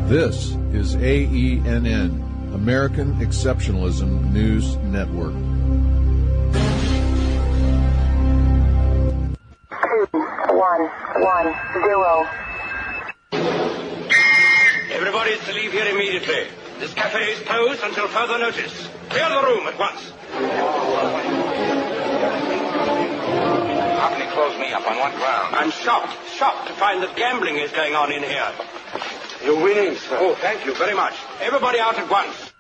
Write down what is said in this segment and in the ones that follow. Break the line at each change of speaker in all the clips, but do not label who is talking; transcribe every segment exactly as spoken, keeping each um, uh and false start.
This is A E N N, American Exceptionalism News Network.
Two, one, one, zero.
Everybody is to leave here immediately. This cafe is closed until further notice. Clear the room at once. How can he close me up? On what ground? I'm shocked, shocked to find that gambling is going on in here. You're winning, sir. Oh, thank you very much. Everybody out at once.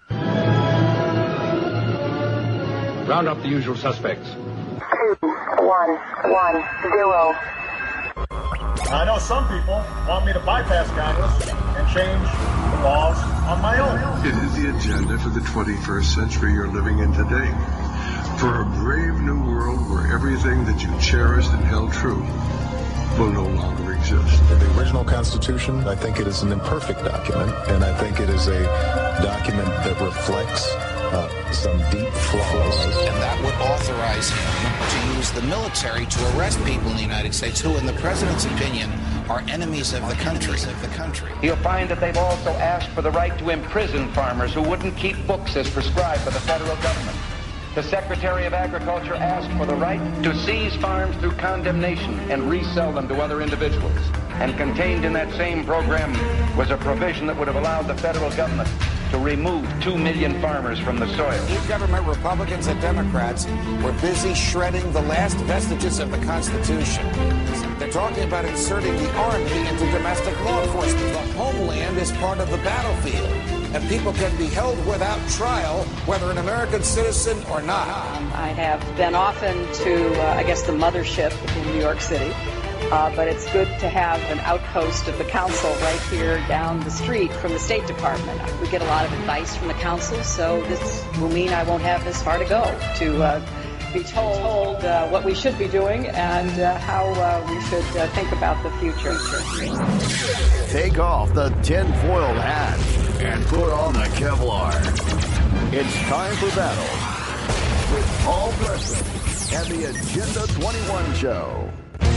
Round up the usual suspects.
Two, one, one, zero.
I know some people want me to bypass Congress and change the laws on my own.
It is the agenda for the twenty-first century you're living in today. For a brave new world where everything that you cherished and held true will no longer exist.
In the original Constitution, I think it is an imperfect document, and I think it is a document that reflects uh, some deep flaws.
And that would authorize him to use the military to arrest people in the United States who, in the president's opinion, are enemies of the country. Of the country.
You'll find that they've also asked for the right to imprison farmers who wouldn't keep books as prescribed by the federal government. The Secretary of Agriculture asked for the right to seize farms through condemnation and resell them to other individuals. And contained in that same program was a provision that would have allowed the federal government to remove two million farmers from the soil.
Each government, Republicans and Democrats, were busy shredding the last vestiges of the Constitution. They're talking about inserting the Army into domestic law enforcement. The homeland is part of the battlefield, and people can be held without trial, whether an American citizen or not.
I have been often to, uh, I guess, the mothership in New York City, uh, but it's good to have an outpost of the council right here down the street from the State Department. We get a lot of advice from the council, so this will mean I won't have this far to go to uh, be told, told uh, what we should be doing and uh, how uh, we should uh, think about the future.
Take off the tin-foiled hat and put on the Kevlar. It's time for battle with Paul Preston and the Agenda twenty-one Show.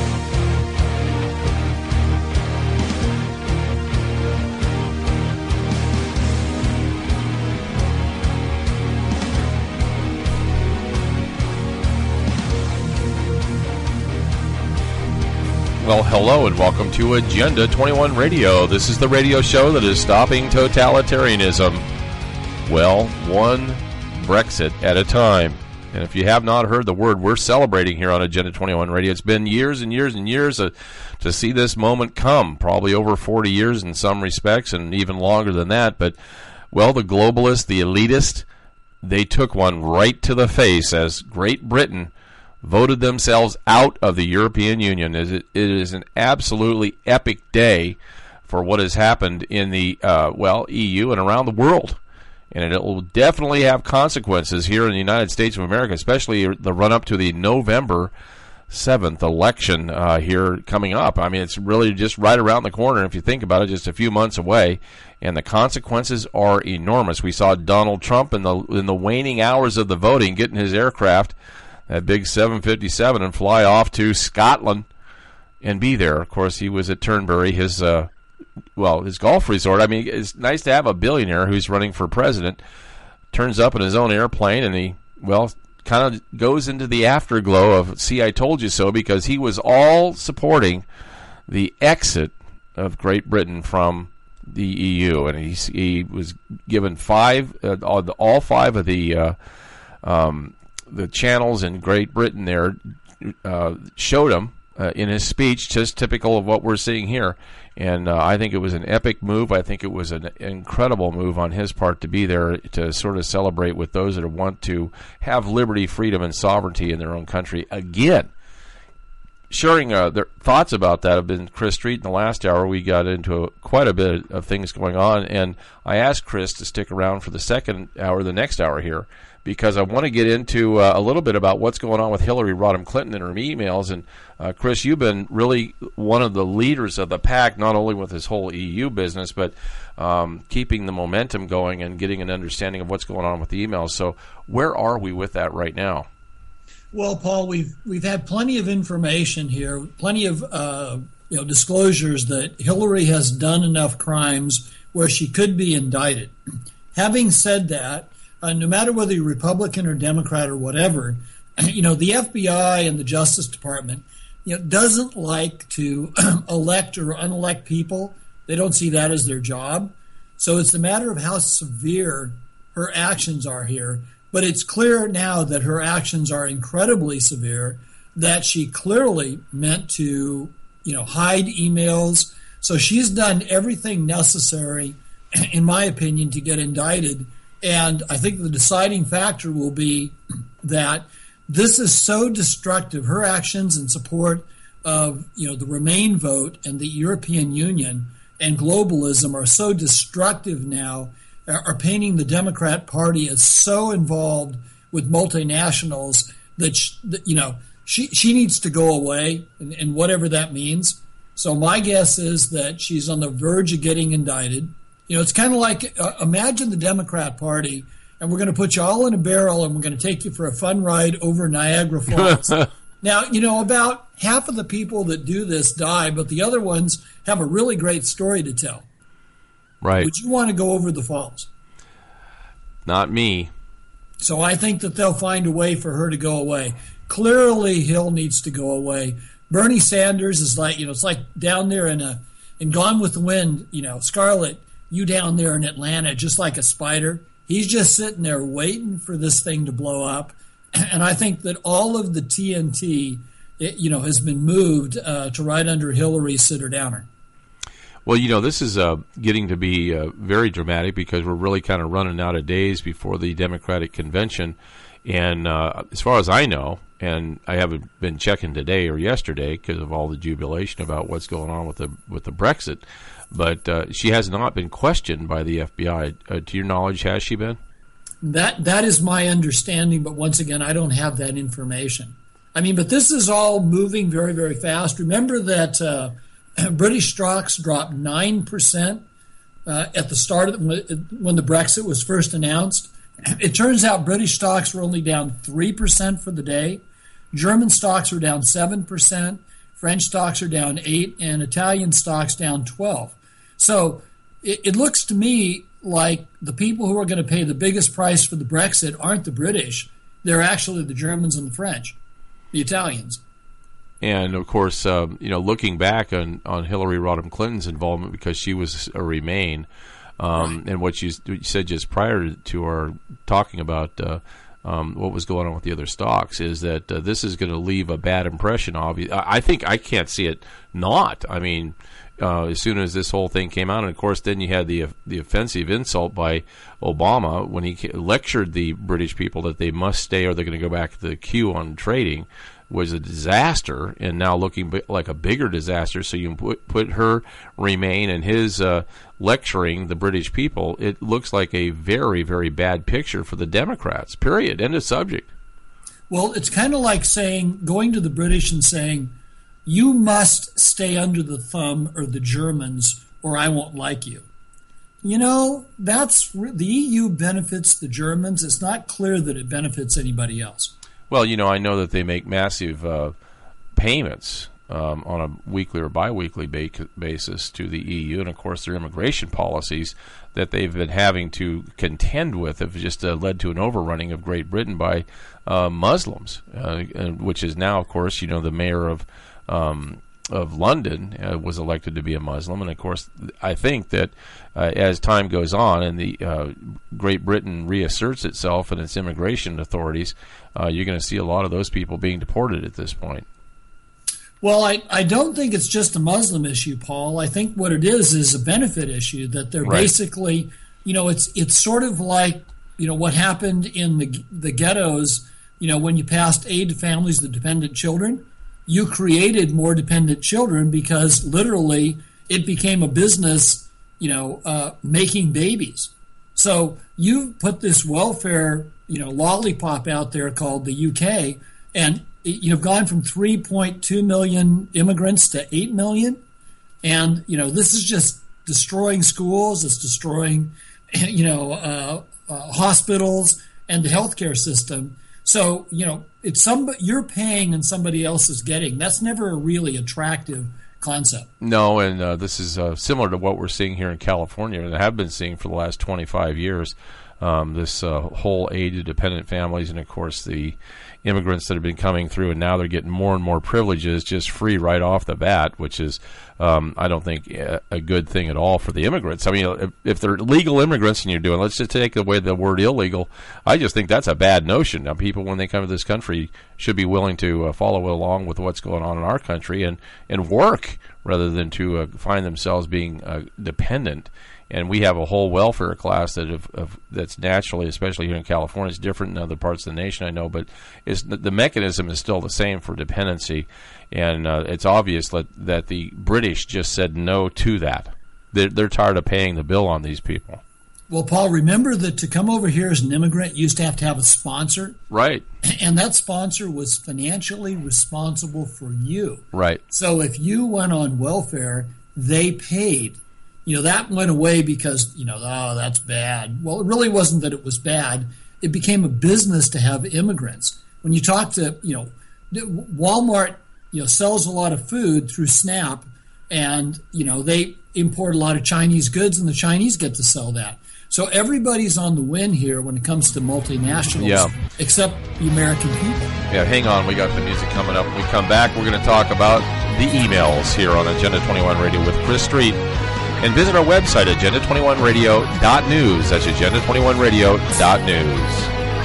Well, hello and welcome to Agenda twenty-one Radio. This is the radio show that is stopping totalitarianism. Well, one Brexit at a time. And if you have not heard the word we're celebrating here on Agenda twenty-one Radio, it's been years and years and years uh, to see this moment come, probably over forty years in some respects and even longer than that. But, well, the globalists, the elitists, they took one right to the face as Great Britain voted themselves out of the European Union. It is an absolutely epic day for what has happened in the, uh, well, E U and around the world. And it will definitely have consequences here in the United States of America, especially the run-up to the November seventh election uh, here coming up. I mean, it's really just right around the corner, if you think about it, just a few months away. And the consequences are enormous. We saw Donald Trump in the in the waning hours of the voting getting his aircraft, that big seven fifty-seven, and fly off to Scotland and be there. Of course, he was at Turnberry, his uh, well, his golf resort. I mean, it's nice to have a billionaire who's running for president, turns up in his own airplane, and he, well, kind of goes into the afterglow of, see, I told you so, because he was all supporting the exit of Great Britain from the E U, and he, he was given five, uh, all, all five of the uh, um, the channels in Great Britain there uh, showed him uh, in his speech, just typical of what we're seeing here. And uh, I think it was an epic move. I think it was an incredible move on his part to be there to sort of celebrate with those that want to have liberty, freedom, and sovereignty in their own country again. Sharing uh, their thoughts about that have been Chris Street. In the last hour, we got into a, quite a bit of things going on, and I asked Chris to stick around for the second hour, the next hour here, because I want to get into uh, a little bit about what's going on with Hillary Rodham Clinton and her emails. And, uh, Chris, you've been really one of the leaders of the pack, not only with this whole E U business, but um, keeping the momentum going and getting an understanding of what's going on with the emails. So where are we with that right now?
Well, Paul, we've we've had plenty of information here, plenty of uh, you know disclosures that Hillary has done enough crimes where she could be indicted. Having said that, uh, no matter whether you're Republican or Democrat or whatever, you know, the F B I and the Justice Department, you know, doesn't like to elect or unelect people. They don't see that as their job. So it's a matter of how severe her actions are here. But it's clear now that her actions are incredibly severe, that she clearly meant to, you know, hide emails. So she's done everything necessary, in my opinion, to get indicted. And I think the deciding factor will be that this is so destructive. Her actions in support of, you know, the Remain vote and the European Union and globalism are so destructive now, are painting the Democrat Party as so involved with multinationals that, she, that you know, she, she needs to go away, and, and whatever that means. So my guess is that she's on the verge of getting indicted. You know, it's kind of like, uh, imagine the Democrat Party, and we're going to put you all in a barrel, and we're going to take you for a fun ride over Niagara Falls. Now, you know, about half of the people that do this die, but the other ones have a really great story to tell.
Right.
Would you want to go over the falls?
Not me.
So I think that they'll find a way for her to go away. Clearly, Hill needs to go away. Bernie Sanders is like, you know, it's like down there in a in Gone with the Wind, you know, Scarlett, you down there in Atlanta, just like a spider. He's just sitting there waiting for this thing to blow up. And I think that all of the T N T, it, you know, has been moved uh, to right under Hillary's sitter-downer.
Well, you know, this is uh, getting to be uh, very dramatic because we're really kind of running out of days before the Democratic convention. And uh, as far as I know, and I haven't been checking today or yesterday because of all the jubilation about what's going on with the with the Brexit, but uh, she has not been questioned by the F B I. Uh, to your knowledge, has she been?
That that is my understanding, but once again, I don't have that information. I mean, but this is all moving very, very fast. Remember that uh, British stocks dropped nine percent uh, at the start of the, when the Brexit was first announced. It turns out British stocks were only down three percent for the day. German stocks were down seven percent. French stocks are down eight percent, and Italian stocks down twelve percent. So it, it looks to me like the people who are going to pay the biggest price for the Brexit aren't the British. They're actually the Germans and the French, the Italians.
And, of course, uh, you know, looking back on, on Hillary Rodham Clinton's involvement because she was a Remain, um, right. and what you, you said just prior to our talking about uh, um, what was going on with the other stocks is that uh, this is going to leave a bad impression. Obviously, I think I can't see it not. I mean, uh, as soon as this whole thing came out, and, of course, then you had the the offensive insult by Obama when he lectured the British people that they must stay or they're going to go back to the queue on trading, was a disaster, and now looking like a bigger disaster. So you put, put her Remain and his uh, lecturing the British people, it looks like a very, very bad picture for the Democrats, period. End of subject.
Well, it's kind of like saying, going to the British and saying, you must stay under the thumb of the Germans or I won't like you. You know, that's the E U benefits the Germans. It's not clear that it benefits anybody else.
Well, you know, I know that they make massive uh, payments um, on a weekly or biweekly ba- basis to the E U, and of course their immigration policies that they've been having to contend with have just uh, led to an overrunning of Great Britain by uh, Muslims, uh, which is now, of course, you know, the mayor of um, of London uh, was elected to be a Muslim, and of course I think that uh, as time goes on and the uh, Great Britain reasserts itself and its immigration authorities, uh, you're going to see a lot of those people being deported at this point.
Well, I, I don't think it's just a Muslim issue, Paul. I think what it is is a benefit issue, that they're
right.
basically, you know, it's it's sort of like, you know, what happened in the the ghettos, you know, when you passed aid to families with dependent children. You created more dependent children because literally it became a business, you know, uh, making babies. So you put this welfare, you know, lollipop out there called the U K, and you've gone from three point two million immigrants to eight million. And, you know, this is just destroying schools. It's destroying, you know, uh, uh, hospitals and the healthcare system. So, you know, it's some you're paying and somebody else is getting. That's never a really attractive concept.
No, and uh, this is uh, similar to what we're seeing here in California and have been seeing for the last twenty-five years. Um, this uh, whole aid to dependent families, and of course the immigrants that have been coming through, and now they're getting more and more privileges just free right off the bat, which is, um, I don't think, a, a good thing at all for the immigrants. I mean, if, if they're legal immigrants and you're doing, let's just take away the word illegal, I just think that's a bad notion. Now, people, when they come to this country, should be willing to uh, follow along with what's going on in our country and, and work rather than to uh, find themselves being uh, dependent. And we have a whole welfare class that have, have, that's naturally, especially here in California, it's different in other parts of the nation, I know, but it's, the mechanism is still the same for dependency. And uh, it's obvious that, that the British just said no to that. They're, they're tired of paying the bill on these people.
Well, Paul, remember that to come over here as an immigrant, you used to have to have a sponsor.
Right.
And that sponsor was financially responsible for you.
Right.
So if you went on welfare, they paid. You know, that went away because, you know, oh, that's bad. Well, it really wasn't that it was bad. It became a business to have immigrants. When you talk to, you know, Walmart, you know, sells a lot of food through SNAP, and, you know, they import a lot of Chinese goods, and the Chinese get to sell that. So everybody's on the win here when it comes to multinationals,
yeah.
except the American people.
Yeah, hang on. We got the music coming up. When we come back, we're going to talk about the emails here on Agenda twenty-one Radio with Chris Street. And visit our website, agenda twenty-one radio dot news. That's agenda twenty-one radio dot news.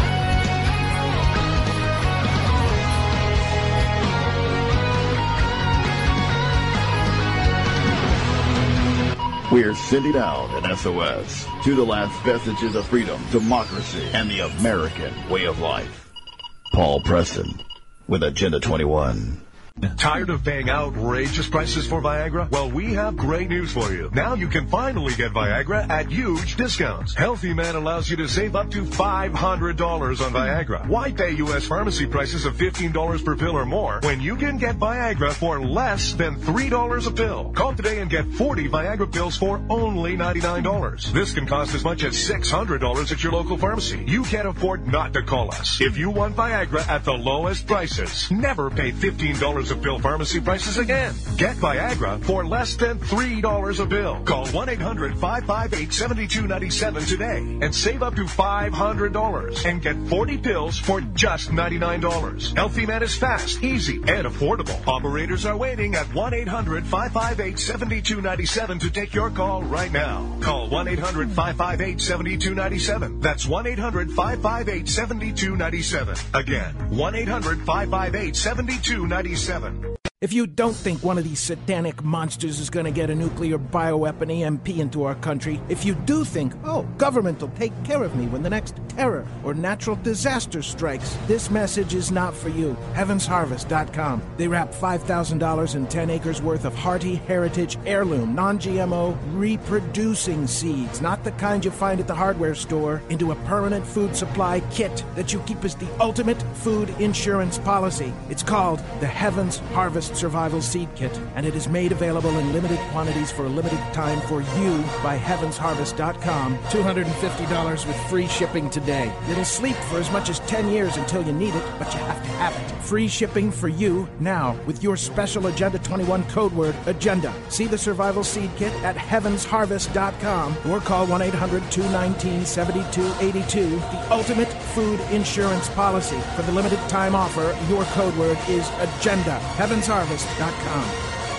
We're sending out an S O S to the last vestiges of freedom, democracy, and the American way of life. Paul Preston with Agenda twenty-one.
Tired of paying outrageous prices for Viagra? Well, we have great news for you. Now you can finally get Viagra at huge discounts. Healthy Man allows you to save up to five hundred dollars on Viagra. Why pay U S pharmacy prices of fifteen dollars per pill or more when you can get Viagra for less than three dollars a pill? Call today and get forty Viagra pills for only ninety-nine dollars. This can cost as much as six hundred dollars at your local pharmacy. You can't afford not to call us. If you want Viagra at the lowest prices, never pay fifteen dollars a pill pharmacy prices again. Get Viagra for less than three dollars a pill. Call one eight hundred five five eight seven two nine seven today and save up to five hundred dollars and get forty pills for just ninety-nine dollars. Healthy Man is fast, easy, and affordable. Operators are waiting at one eight hundred five five eight seven two nine seven to take your call right now. Call one eight hundred five five eight seven two nine seven. That's one eight hundred five five eight seven two nine seven. Again, one eight hundred five five eight seven two nine seven.
If you don't think one of these satanic monsters is going to get a nuclear bioweapon E M P into our country, if you do think, oh, government will take care of me when the next terror or natural disaster strikes, this message is not for you. heavens harvest dot com. They wrap five thousand dollars and ten acres worth of hearty heritage heirloom, non-G M O, reproducing seeds, not the kind you find at the hardware store, into a permanent food supply kit that you keep as the ultimate food insurance policy. It's called the Heavens Harvest Survival Seed Kit, and it is made available in limited quantities for a limited time for you by heavens harvest dot com. two hundred fifty dollars with free shipping today. It'll sleep for as much as ten years until you need it, but you have to have it. Free shipping for you now with your special Agenda twenty-one code word, Agenda. See the Survival Seed Kit at heavens harvest dot com or call one eight hundred two one nine seven two eight two. The ultimate food insurance policy. For the limited time offer, your code word is Agenda. heavens harvest dot com.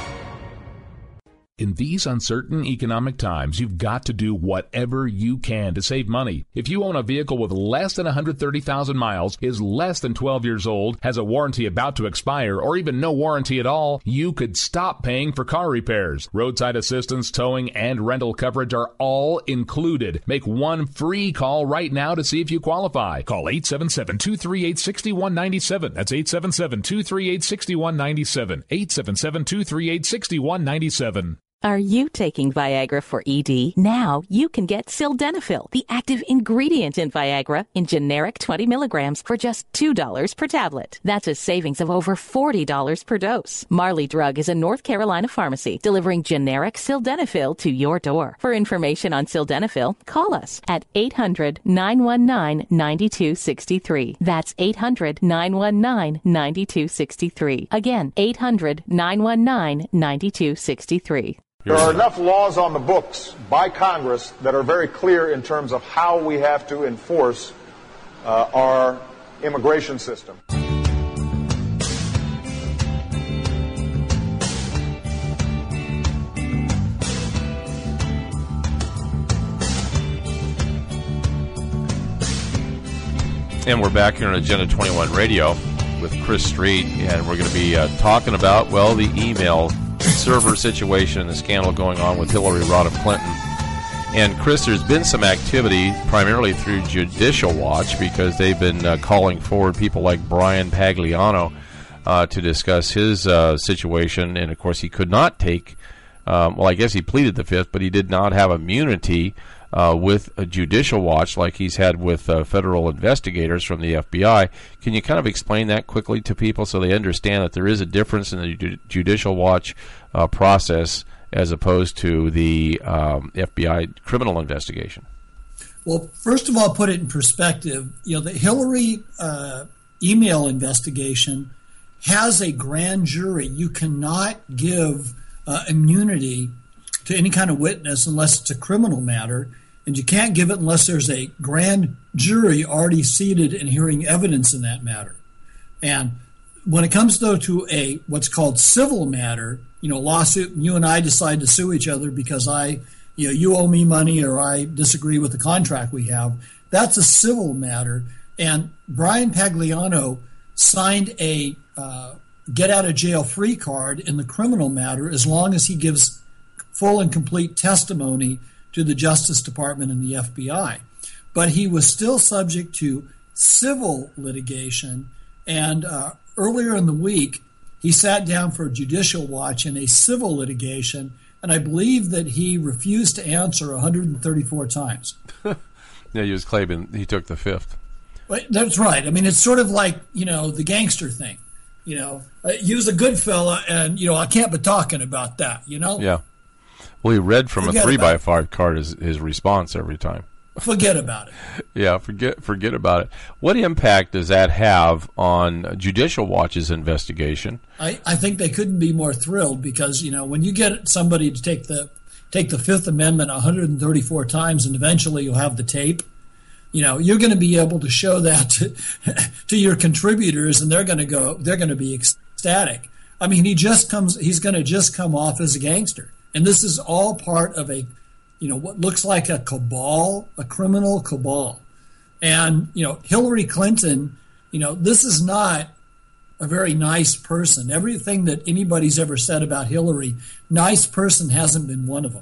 In these uncertain economic times, you've got to do whatever you can to save money. If you own a vehicle with less than one hundred thirty thousand miles, is less than twelve years old, has a warranty about to expire, or even no warranty at all, you could stop paying for car repairs. Roadside assistance, towing, and rental coverage are all included. Make one free call right now to see if you qualify. Call eight seven seven, two three eight, six one nine seven. That's eight seven seven, two three eight, six one nine seven. eight seven seven, two three eight, six one nine seven.
Are you taking Viagra for E D? Now you can get Sildenafil, the active ingredient in Viagra, in generic twenty milligrams for just two dollars per tablet. That's a savings of over forty dollars per dose. Marley Drug is a North Carolina pharmacy delivering generic Sildenafil to your door. For information on Sildenafil, call us at eight hundred, nine one nine, nine two six three. That's eight hundred, nine one nine, nine two six three. Again, eight hundred, nine one nine, nine two six three.
There are enough laws on the books by Congress that are very clear in terms of how we have to enforce uh, our immigration system.
And we're back here on Agenda twenty-one Radio with Chris Street, and we're going to be uh, talking about, well, the email server situation and the scandal going on with Hillary Rodham Clinton. And Chris, there's been some activity primarily through Judicial Watch because they've been uh, calling forward people like Brian Pagliano uh, to discuss his uh, situation. And, of course, he could not take, um, well, I guess he pleaded the fifth, but he did not have immunity uh, with a Judicial Watch like he's had with uh, federal investigators from the F B I. Can you kind of explain that quickly to people so they understand that there is a difference in the Ju- Judicial Watch uh, process as opposed to the um, F B I criminal investigation?
Well, first of all, put it in perspective. You know, the Hillary uh, email investigation has a grand jury. You cannot give uh, immunity to any kind of witness unless it's a criminal matter, and you can't give it unless there's a grand jury already seated and hearing evidence in that matter. And when it comes, though, to a what's called civil matter, you know, lawsuit, and you and I decide to sue each other because I, you know, you owe me money or I disagree with the contract we have, that's a civil matter. And Brian Pagliano signed a uh, get-out-of-jail-free card in the criminal matter as long as he gives full and complete testimony to the Justice Department and the F B I. But he was still subject to civil litigation, and uh, earlier in the week, he sat down for a Judicial Watch in a civil litigation, and I believe that he refused to answer one hundred thirty-four times.
Yeah, he was claiming he took the fifth.
But that's right. I mean, it's sort of like, you know, the gangster thing. You know, uh, he was a good fella, and, you know, I can't be talking about that, you know?
Yeah. Well, he read from
Forget
a three by five card his, his response every time.
Forget about it.
Yeah, forget forget about it. What impact does that have on Judicial Watch's investigation?
I, I think they couldn't be more thrilled because, you know, when you get somebody to take the take the Fifth Amendment one hundred thirty-four times and eventually you'll have the tape, you know, you're going to be able to show that to, to your contributors, and they're going to go, they're going to be ecstatic. I mean, he just comes, he's going to just come off as a gangster. And this is all part of a, you know, what looks like a cabal, a criminal cabal. And, you know, Hillary Clinton, you know, this is not a very nice person. Everything that anybody's ever said about Hillary, nice person hasn't been one of them.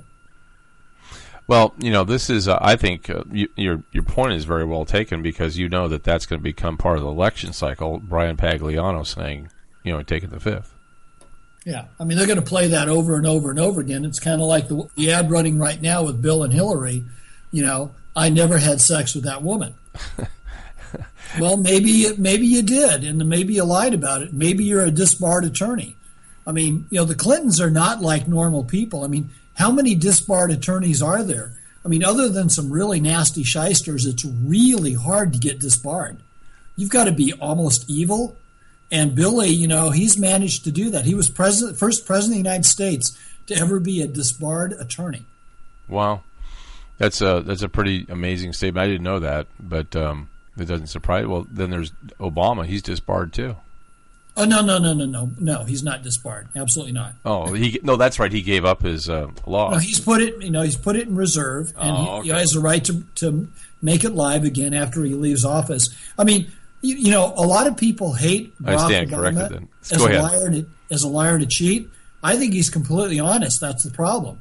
Well, you know, this is, uh, I think, uh, you, your your point is very well taken because you know that that's going to become part of the election cycle. Brian Pagliano saying, you know, taking the fifth.
Yeah, I mean, they're going to play that over and over and over again. It's kind of like the, the ad running right now with Bill and Hillary, you know, I never had sex with that woman. Well, maybe maybe you did, and maybe you lied about it. Maybe you're a disbarred attorney. I mean, you know, the Clintons are not like normal people. I mean, how many disbarred attorneys are there? I mean, other than some really nasty shysters, it's really hard to get disbarred. You've got to be almost evil. And Billy, you know, he's managed to do that. He was president, first president of the United States to ever be a disbarred attorney.
Wow. That's a, that's a pretty amazing statement. I didn't know that, but um, it doesn't surprise. Well, then there's Obama. He's disbarred, too.
Oh, no, no, no, no, no. No, he's not disbarred. Absolutely not.
Oh, he no, that's right. He gave up his uh, law.
No, he's put it, you know, he's put it in reserve, and
oh,
he,
okay.
he has the right to, to make it live again after he leaves office. I mean, you, you know, a lot of people hate Barack
I stand
Obama
corrected then.
as
Go
a
ahead.
liar to, as a liar to cheat. I think he's completely honest. That's the problem.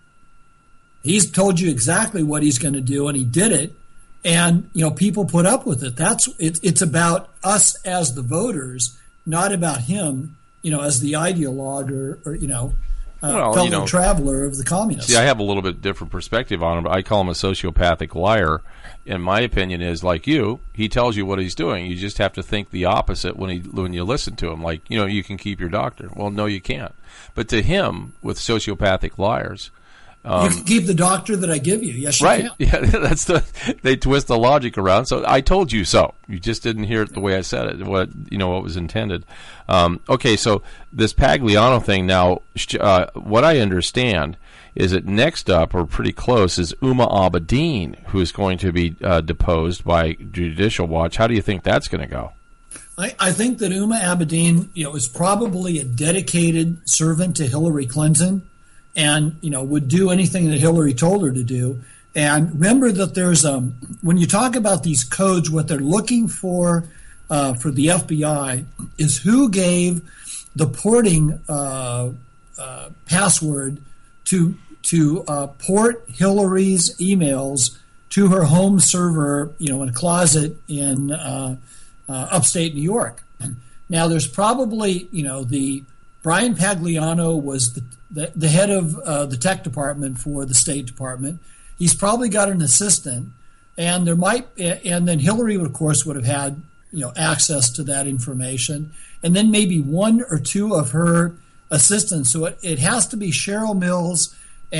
He's told you exactly what he's going to do, and he did it. And, you know, people put up with it. That's it, it's about us as the voters, not about him, you know, as the ideologue or, or you know, uh,
well,
fellow
you know,
traveler of the communists.
See, I have a little bit different perspective on him. I call him a sociopathic liar. And my opinion is, like you, he tells you what he's doing. You just have to think the opposite when he when you listen to him. Like, you know, you can keep your doctor. Well, no, you can't. But to him, with sociopathic liars, um,
you can keep the doctor that I give you. Yes, you
right?
can.
Yeah, that's the they twist the logic around. So I told you so. You just didn't hear it the way I said it. What you know, what was intended. Um, okay, so this Pagliano thing now. Uh, what I understand is that next up, or pretty close, is Huma Abedin, who is going to be uh, deposed by Judicial Watch. How do you think that's going to go?
I, I think that Huma Abedin, you know, is probably a dedicated servant to Hillary Clinton, and you know would do anything that Hillary told her to do. And remember that there's um when you talk about these codes, what they're looking for uh, for the F B I is who gave the porting uh, uh, password to to uh, port Hillary's emails to her home server, you know, in a closet in uh, uh, upstate New York. Now, there's probably, you know, the Brian Pagliano was the the, the head of uh, the tech department for the State Department. He's probably got an assistant, and there might, and then Hillary, would, of course, would have had, you know, access to that information, and then maybe one or two of her assistants. So it, it has to be Cheryl Mills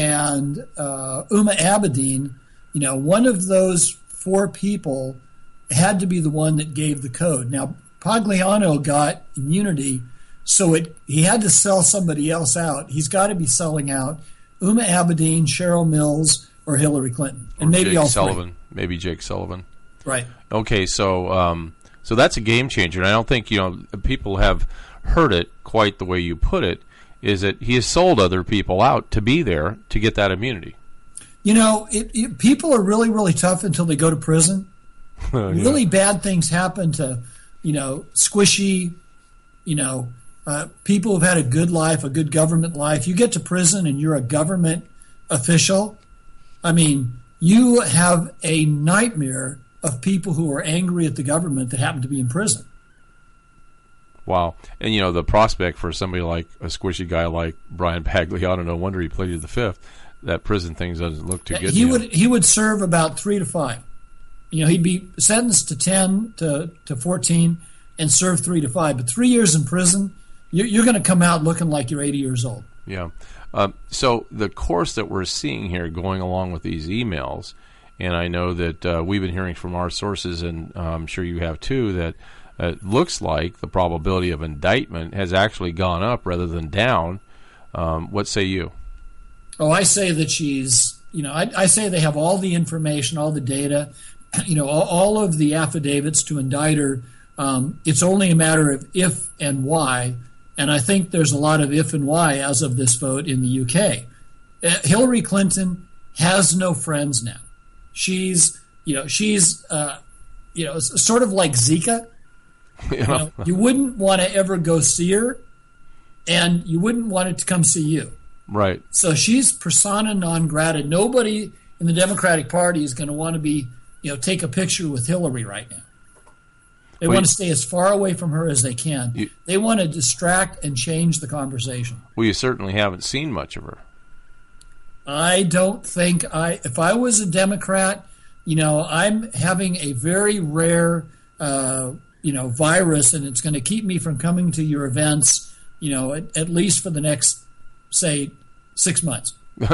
and uh, Huma Abedin. You know, one of those four people had to be the one that gave the code. Now, Pagliano got immunity, so it he had to sell somebody else out. He's got to be selling out Huma Abedin, Cheryl Mills, or Hillary Clinton, and
or
maybe
Jake
all
Sullivan.
three.
Maybe Jake Sullivan.
Right.
Okay, so um, so that's a game changer, and I don't think, you know, people have heard it quite the way you put it. Is that he has sold other people out to be there to get that immunity?
You know, it, it, people are really, really tough until they go to prison.
Yeah.
Really bad things happen to, you know, squishy, you know, uh, people who've had a good life, a good government life. You get to prison and you're a government official. I mean, you have a nightmare of people who are angry at the government that happen to be in prison.
Wow. And, you know, the prospect for somebody like a squishy guy like Brian Pagliano, no wonder he pleaded the fifth, that prison thing doesn't look too good.
He
to
would
him.
he would serve about three to five. You know, he'd be sentenced to ten to, to fourteen and serve three to five. But three years in prison, you're, you're going to come out looking like you're eighty years old.
Yeah. Um, so the course that we're seeing here going along with these emails, and I know that uh, we've been hearing from our sources, and uh, I'm sure you have too, that uh, it looks like the probability of indictment has actually gone up rather than down. Um, what say you?
Oh, I say that she's, you know, I, I say they have all the information, all the data, you know, all, all of the affidavits to indict her. Um, it's only a matter of if and why. And I think there's a lot of if and why as of this vote in the U K. Uh, Hillary Clinton has no friends now. She's, you know, she's, uh, you know, sort of like Zika.
You
You, know, you wouldn't want to ever go see her, and you wouldn't want it to come see you.
Right.
So she's persona non grata. Nobody in the Democratic Party is going to want to be, you know, take a picture with Hillary right now. They
Well,
want
you-
to stay as far away from her as they can.
You-
they want to distract and change the conversation.
Well, you certainly haven't seen much of her.
I don't think I, if I was a Democrat, you know, I'm having a very rare, uh, you know, virus, and it's going to keep me from coming to your events, you know, at, at least for the next, say, six months.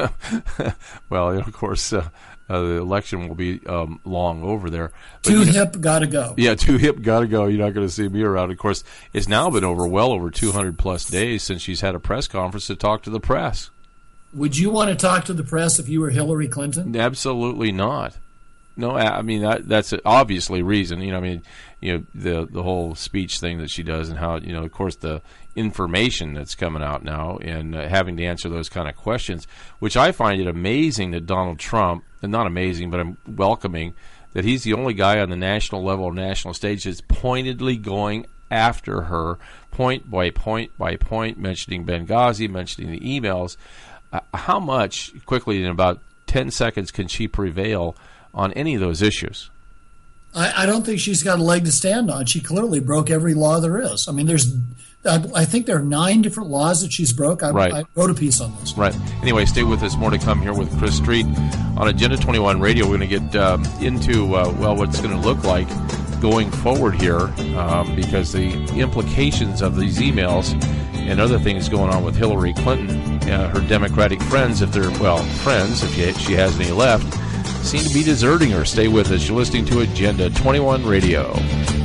Well, of course, uh, uh, the election will be um, long over there. But,
Too
you know-
hip, gotta go.
Yeah, too hip, gotta go. You're not going to see me around. Of course, it's now been over well over two hundred plus days since she's had a press conference to talk to the press.
Would you want to talk to the press if you were Hillary Clinton?
Absolutely not. No, I I mean that, that's obviously reason. You know, I mean, you know, the the whole speech thing that she does, and how, you know, of course, the information that's coming out now, and uh, having to answer those kind of questions, which I find it amazing that Donald Trump, and not amazing, but I'm welcoming that he's the only guy on the national level, national stage, that's pointedly going after her, point by point by point, mentioning Benghazi, mentioning the emails. Uh, how much, quickly, in about ten seconds, can she prevail on any of those issues?
I, I don't think she's got a leg to stand on. She clearly broke every law there is. I mean, there's I, I think there are nine different laws that she's broke. I,
right.
I wrote a piece on this.
Right. Anyway, stay with us. More to come here with Chris Street on Agenda twenty-one Radio. We're going to get um, into, uh, well, what it's going to look like going forward here um, because the implications of these emails and other things going on with Hillary Clinton, uh, her Democratic friends, if they're, well, friends, if she has any left, seem to be deserting her. Stay with us. You're listening to Agenda twenty-one Radio.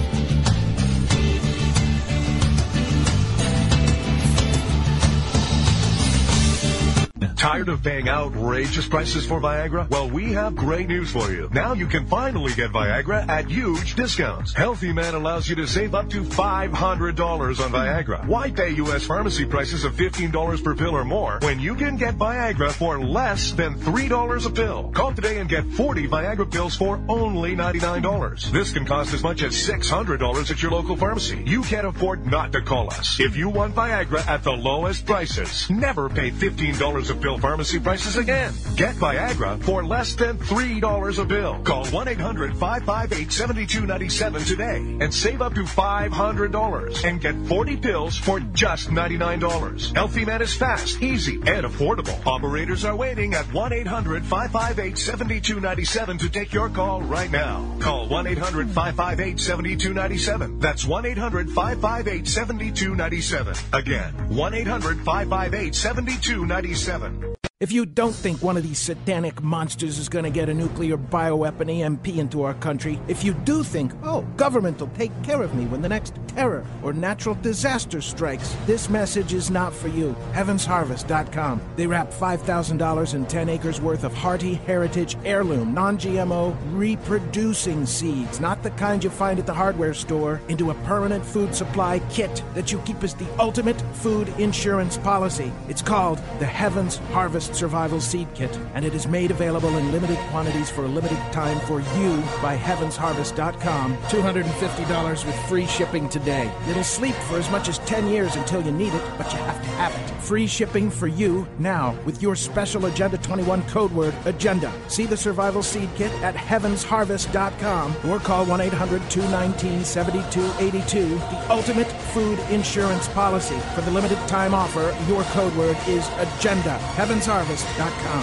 Tired of paying outrageous prices for Viagra? Well, we have great news for you. Now you can finally get Viagra at huge discounts. Healthy Man allows you to save up to five hundred dollars on Viagra. Why pay U S pharmacy prices of fifteen dollars per pill or more when you can get Viagra for less than three dollars a pill? Call today and get forty Viagra pills for only ninety-nine dollars. This can cost as much as six hundred dollars at your local pharmacy. You can't afford not to call us. If you want Viagra at the lowest prices, never pay fifteen dollars a pill pharmacy prices again. Get Viagra for less than three dollars a pill. Call one eight hundred five five eight seven two nine seven today and save up to five hundred dollars and get forty pills for just ninety-nine dollars. Healthy Man is fast, easy, and affordable. Operators are waiting at one eight hundred five five eight seven two nine seven to take your call right now. Call one eight hundred five five eight seven two nine seven. That's one eight hundred five five eight seven two nine seven. Again, one eight hundred five five eight seven two nine seven.
If you don't think one of these satanic monsters is going to get a nuclear bioweapon E M P into our country, if you do think, oh, government will take care of me when the next terror or natural disaster strikes, this message is not for you. heavens harvest dot com. They wrap five thousand dollars in ten acres worth of hearty heritage heirloom, non-G M O, reproducing seeds, not the kind you find at the hardware store, into a permanent food supply kit that you keep as the ultimate food insurance policy. It's called the Heavens Harvest Survival Seed Kit, and it is made available in limited quantities for a limited time for you by heavens harvest dot com. two hundred fifty dollars with free shipping today. It'll sleep for as much as ten years until you need it, but you have to have it. Free shipping for you now with your special Agenda twenty-one code word, Agenda. See the Survival Seed Kit at heavens harvest dot com or call one eight hundred two one nine seven two eight two. The ultimate food insurance policy. For the limited time offer, your code word is Agenda. heavens harvest dot com.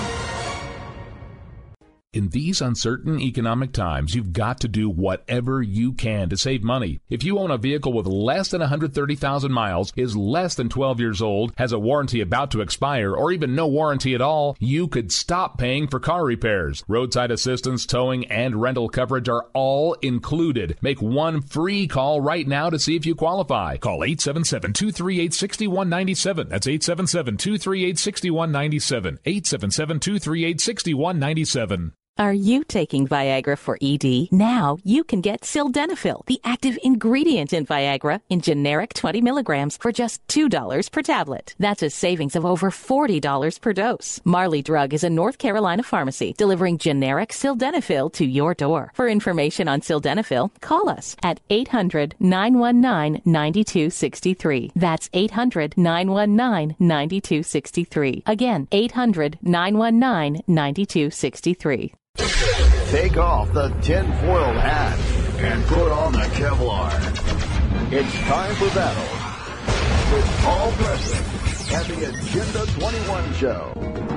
In these uncertain economic times, you've got to do whatever you can to save money. If you own a vehicle with less than one hundred thirty thousand miles, is less than twelve years old, has a warranty about to expire, or even no warranty at all, you could stop paying for car repairs. Roadside assistance, towing, and rental coverage are all included. Make one free call right now to see if you qualify. Call eight seven seven, two three eight, six one nine seven. That's eight seven seven, two three eight, six one nine seven. eight seven seven, two three eight, six one nine seven.
Are you taking Viagra for E D? Now you can get Sildenafil, the active ingredient in Viagra, in generic twenty milligrams for just two dollars per tablet. That's a savings of over forty dollars per dose. Marley Drug is a North Carolina pharmacy delivering generic Sildenafil to your door. For information on Sildenafil, call us at eight hundred, nine one nine, nine two six three. That's eight hundred, nine one nine, nine two six three. Again, eight hundred, nine one nine, nine two six three.
Take off the tinfoil hat and put on the Kevlar. It's time for battle with Paul Preston and the Agenda twenty-one Show.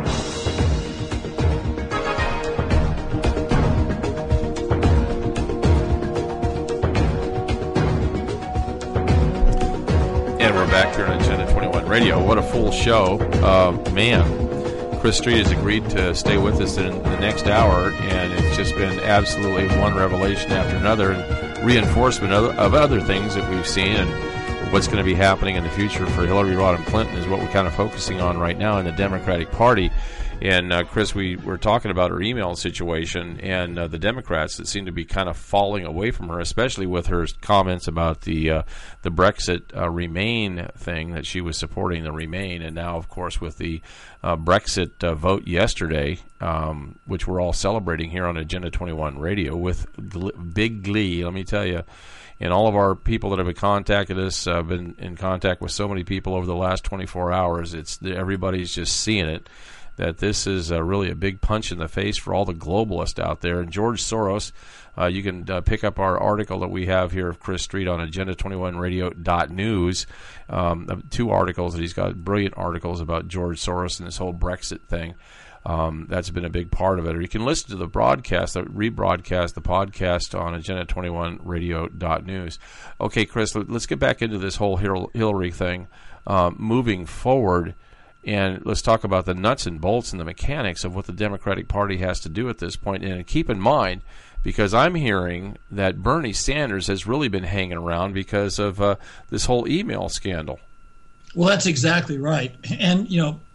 And we're back here on Agenda twenty-one Radio. What a full show. Uh, man. Chris Street has agreed to stay with us in the next hour, and it's just been absolutely one revelation after another, and reinforcement of, of other things that we've seen, and what's going to be happening in the future for Hillary Rodham Clinton is what we're kind of focusing on right now in the Democratic Party. And, uh, Chris, we were talking about her email situation and uh, the Democrats that seem to be kind of falling away from her, especially with her comments about the uh, the Brexit uh, Remain thing, that she was supporting the Remain. And now, of course, with the uh, Brexit uh, vote yesterday, um, which we're all celebrating here on Agenda twenty-one Radio with gl- big glee, let me tell you. And all of our people that have contacted us, uh, been in contact with so many people over the last twenty-four hours. It's everybody's just seeing it. that this is uh, really a big punch in the face for all the globalists out there. And George Soros, uh, you can uh, pick up our article that we have here of Chris Street on agenda twenty-one radio dot news. Um, two articles that he's got, brilliant articles about George Soros and this whole Brexit thing. Um, that's been a big part of it. Or you can listen to the broadcast, the rebroadcast, the podcast on agenda twenty-one radio dot news. Okay, Chris, let's get back into this whole Hillary thing. Um, moving forward, and let's talk about the nuts and bolts and the mechanics of what the Democratic Party has to do at this point. And keep in mind, because I'm hearing that Bernie Sanders has really been hanging around because of uh, this whole email scandal.
Well, that's exactly right. And, you know,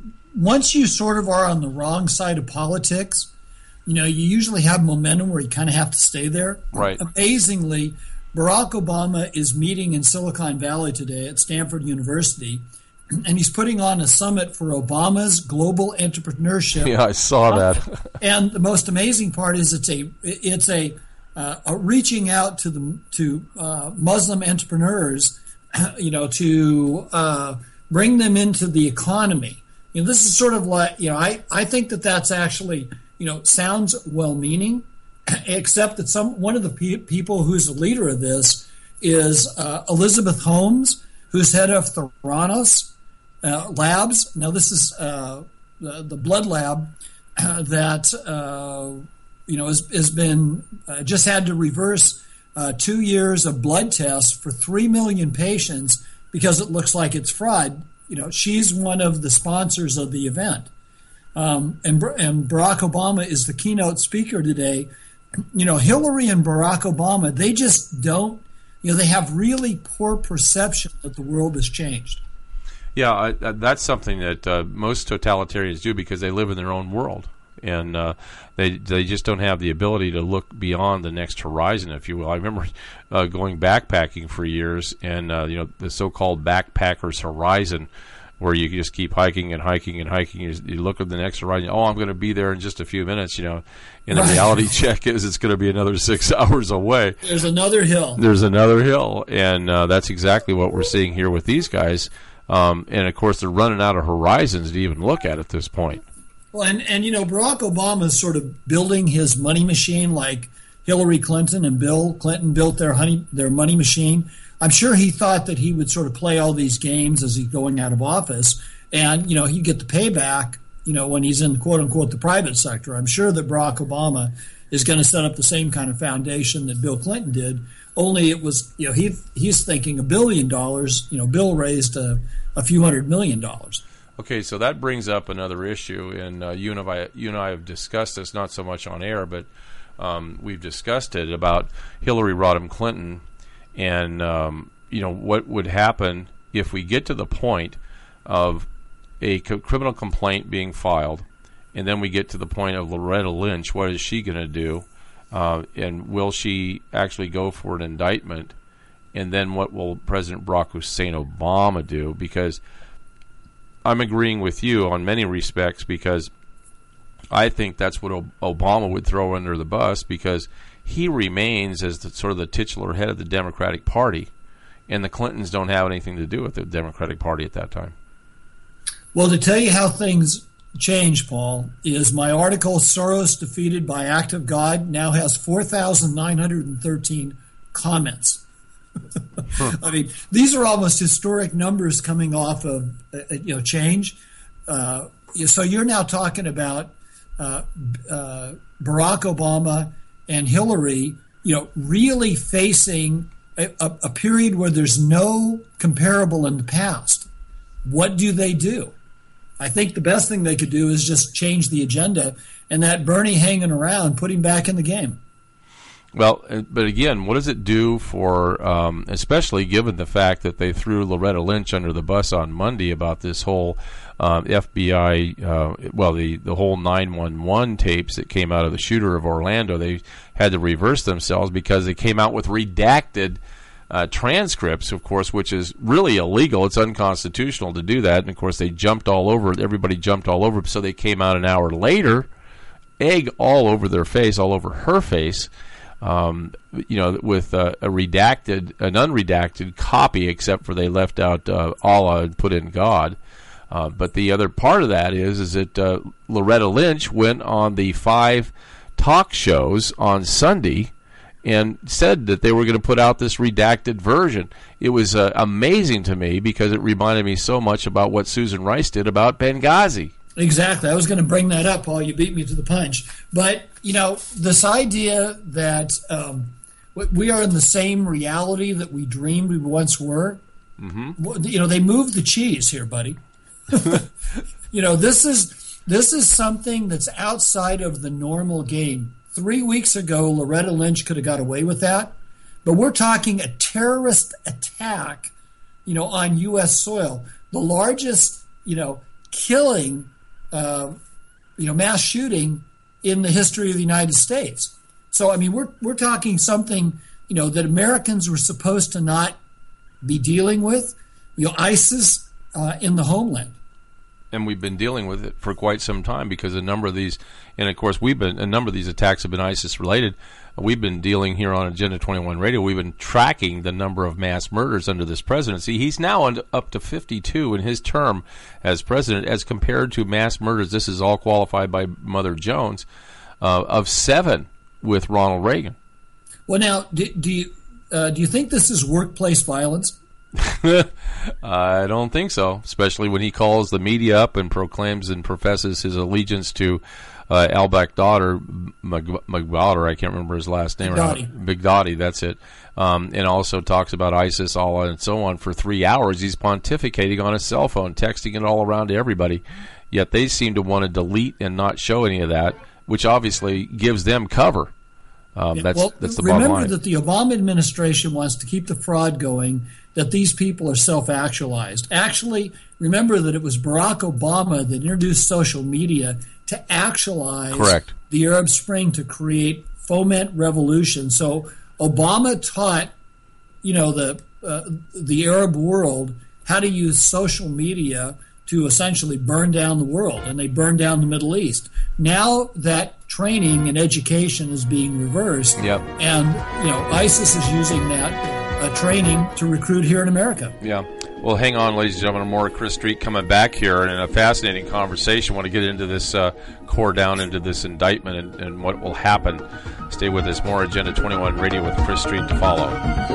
once you sort of are on the wrong side of politics, you know, you usually have momentum where you kind of have to stay there.
Right.
Amazingly, Barack Obama is meeting in Silicon Valley today at Stanford University, and he's putting on a summit for Obama's global entrepreneurship.
Yeah, I saw that.
And the most amazing part is it's a it's a, uh, a reaching out to the to uh, Muslim entrepreneurs, you know, to uh, bring them into the economy. You know, this is sort of like, you know, I, I think that that's actually, you know, sounds well-meaning, except that some one of the pe- people who's the leader of this is uh, Elizabeth Holmes, who's head of Theranos uh, Labs. Now, this is uh, the, the blood lab uh, that, uh, you know, has, has been uh, just had to reverse uh, two years of blood tests for three million patients because it looks like it's fraud. You know, she's one of the sponsors of the event. Um, and, and Barack Obama is the keynote speaker today. You know, Hillary and Barack Obama, they just don't, you know, they have really poor perception that the world has changed.
Yeah, I, that's something that uh, most totalitarians do because they live in their own world. And uh, they they just don't have the ability to look beyond the next horizon, if you will. I remember uh, going backpacking for years, and uh, you know the so-called backpacker's horizon, where you just keep hiking and hiking and hiking. You, you look at the next horizon. Oh, I'm going to be there in just a few minutes, you know. And the
right.
reality check is it's going to be another six hours away.
There's another hill.
There's another hill, and uh, that's exactly what we're seeing here with these guys. Um, and of course, they're running out of horizons to even look at at this point.
Well, and, and, you know, Barack Obama is sort of building his money machine like Hillary Clinton and Bill Clinton built their honey, their money machine. I'm sure he thought that he would sort of play all these games as he's going out of office. And, you know, he'd get the payback, you know, when he's in, quote unquote, the private sector. I'm sure that Barack Obama is going to set up the same kind of foundation that Bill Clinton did. Only it was, you know, he he's thinking a billion dollars. You know, Bill raised a, a few hundred million dollars.
Okay, so that brings up another issue, and uh, you and I, you and I have discussed this, not so much on air, but um, we've discussed it about Hillary Rodham Clinton, and um, you know what would happen if we get to the point of a co- criminal complaint being filed, and then we get to the point of Loretta Lynch. What is she going to do, uh, and will she actually go for an indictment? And then what will President Barack Hussein Obama do? Because I'm agreeing with you on many respects, because I think that's what Obama would throw under the bus, because he remains as the sort of the titular head of the Democratic Party, and the Clintons don't have anything to do with the Democratic Party at that time.
Well, to tell you how things change, Paul, is my article, Soros Defeated by Act of God, now has four thousand nine hundred thirteen comments. I mean, these are almost historic numbers coming off of, uh, you know, change. Uh, so you're now talking about uh, uh, Barack Obama and Hillary, you know, really facing a, a, a period where there's no comparable in the past. What do they do? I think the best thing they could do is just change the agenda, and that Bernie hanging around, put him back in the game.
Well, but again, what does it do for, um, especially given the fact that they threw Loretta Lynch under the bus on Monday about this whole um, F B I, uh, well, the, the whole nine one one tapes that came out of the shooter of Orlando. They had to reverse themselves because they came out with redacted uh, transcripts, of course, which is really illegal. It's unconstitutional to do that. And, of course, they jumped all over it. Everybody jumped all over it. So they came out an hour later, egg all over their face, all over her face. Um, you know, with uh, a redacted, an unredacted copy, except for they left out uh, Allah and put in God. Uh, but the other part of that is is that uh, Loretta Lynch went on the five talk shows on Sunday and said that they were going to put out this redacted version. It was uh, amazing to me because it reminded me so much about what Susan Rice did about Benghazi.
Exactly. I was going to bring that up, Paul. You beat me to the punch. But, you know, this idea that um, we are in the same reality that we dreamed we once were, mm-hmm. you know, they moved the cheese here, buddy. You know, this is this is something that's outside of the normal game. Three weeks ago, Loretta Lynch could have got away with that, but we're talking a terrorist attack, you know, on U S soil, the largest, you know, killing, uh, you know, mass shooting in the history of the United States. So, I mean, we're we're talking something, you know, that Americans were supposed to not be dealing with, you know, ISIS uh, in the homeland.
And we've been dealing with it for quite some time because a number of these, and of course we've been, a number of these attacks have been ISIS related. We've been dealing here on Agenda twenty-one Radio. We've been tracking the number of mass murders under this presidency. He's now on up to fifty-two in his term as president, as compared to mass murders. This is all qualified by Mother Jones, uh, of seven with Ronald Reagan.
Well, now, do, do you uh, do you think this is workplace violence?
I don't think so, especially when he calls the media up and proclaims and professes his allegiance to uh, al-Baghdadi, Baghdadi, I can't remember his last name.
Baghdadi.
Baghdadi, that's it. Um, and also talks about ISIS, all and so on for three hours. He's pontificating on his cell phone, texting it all around to everybody. Yet they seem to want to delete and not show any of that, which obviously gives them cover. Um,
yeah,
that's
well,
that's the bottom line.
Remember that the Obama administration wants to keep the fraud going, that these people are self-actualized. Actually, remember that it was Barack Obama that introduced social media to actualize
Correct.
the Arab Spring, to create, foment revolution. So Obama taught, you know, the uh, the Arab world how to use social media to essentially burn down the world, and they burned down the Middle East. Now that training and education is being reversed,
yep.
and you know ISIS is using that uh, training to recruit here in America.
Yeah. Well, hang on, ladies and gentlemen. More Chris Street coming back here, and in a fascinating conversation. I want to get into this, uh, core down into this indictment and, and what will happen. Stay with us. More Agenda twenty-one Radio with Chris Street to follow.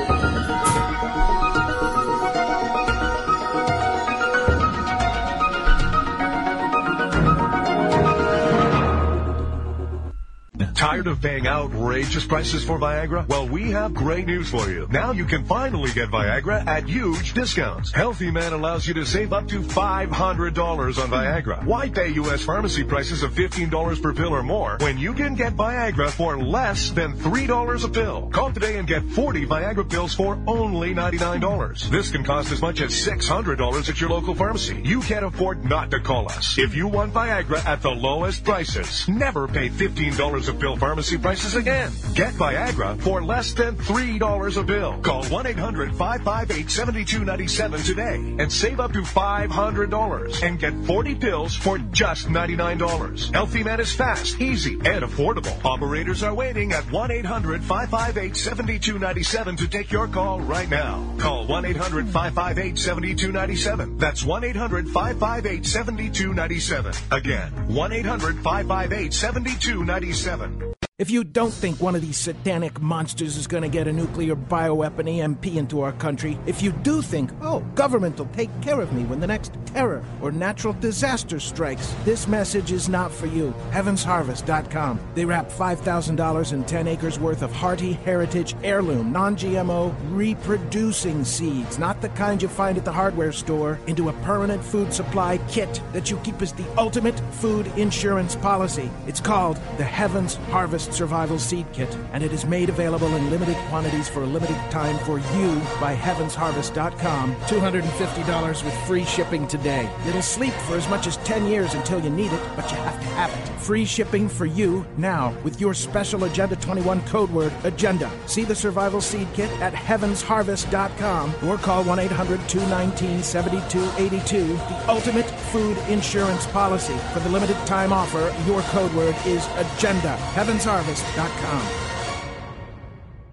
Tired of paying outrageous prices for Viagra? Well, we have great news for you. Now you can finally get Viagra at huge discounts. Healthy Man allows you to save up to five hundred dollars on Viagra. Why pay U S pharmacy prices of fifteen dollars per pill or more when you can get Viagra for less than three dollars a pill? Call today and get forty Viagra pills for only ninety-nine dollars. This can cost as much as six hundred dollars at your local pharmacy. You can't afford not to call us. If you want Viagra at the lowest prices, never pay fifteen dollars a pill pharmacy prices again. Get Viagra for less than three dollars a pill. Call one eight hundred five five eight seven two nine seven today and save up to five hundred dollars and get forty pills for just ninety-nine dollars. Healthy Man is fast, easy, and affordable. Operators are waiting at one eight hundred five five eight seven two nine seven to take your call right now. Call one eight hundred five five eight seven two nine seven. That's one eight hundred five five eight seven two nine seven. Again, one eight hundred five five eight seven two nine seven.
If you don't think one of these satanic monsters is going to get a nuclear bioweapon E M P into our country, if you do think, oh, government will take care of me when the next terror or natural disaster strikes, this message is not for you. heavens harvest dot com. They wrap five thousand dollars in ten acres worth of hearty heritage heirloom, non-G M O, reproducing seeds, not the kind you find at the hardware store, into a permanent food supply kit that you keep as the ultimate food insurance policy. It's called the Heavens Harvest Survival Seed Kit, and it is made available in limited quantities for a limited time for you by heavens harvest dot com. two hundred fifty dollars with free shipping today. It'll sleep for as much as ten years until you need it, but you have to have it. Free shipping for you now with your special Agenda twenty-one code word, Agenda. See the Survival Seed Kit at heavens harvest dot com or call one eight hundred two one nine seven two eight two. The ultimate food insurance policy. For the limited time offer, your code word is Agenda. heavens harvest dot com.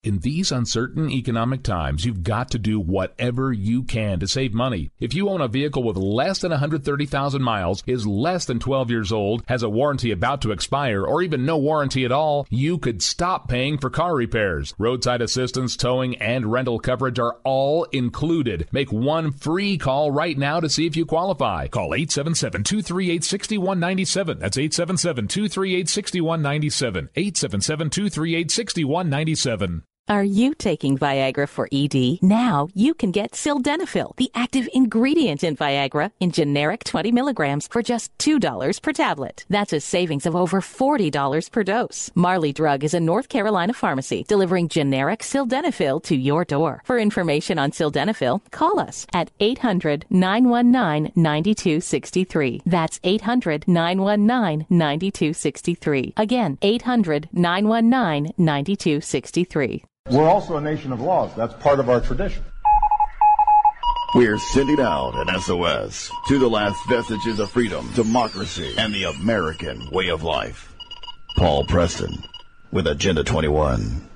In these uncertain economic times, you've got to do whatever you can to save money. If you own a vehicle with less than one hundred thirty thousand miles, is less than twelve years old, has a warranty about to expire, or even no warranty at all, you could stop paying for car repairs. Roadside assistance, towing, and rental coverage are all included. Make one free call right now to see if you qualify. Call eight seven seven, two three eight, six one nine seven. That's eight seven seven, two three eight, six one nine seven. eight seven seven, two three eight, six one nine seven.
Are you taking Viagra for E D? Now you can get Sildenafil, the active ingredient in Viagra, in generic twenty milligrams for just two dollars per tablet. That's a savings of over forty dollars per dose. Marley Drug is a North Carolina pharmacy delivering generic Sildenafil to your door. For information on Sildenafil, call us at eight hundred, nine one nine, nine two six three. That's eight hundred, nine one nine, nine two six three. Again, eight hundred, nine one nine, nine two six three.
We're also a nation of laws. That's part of our tradition.
We're sending out an S O S to the last vestiges of freedom, democracy, and the American way of life. Paul Preston with Agenda twenty-one.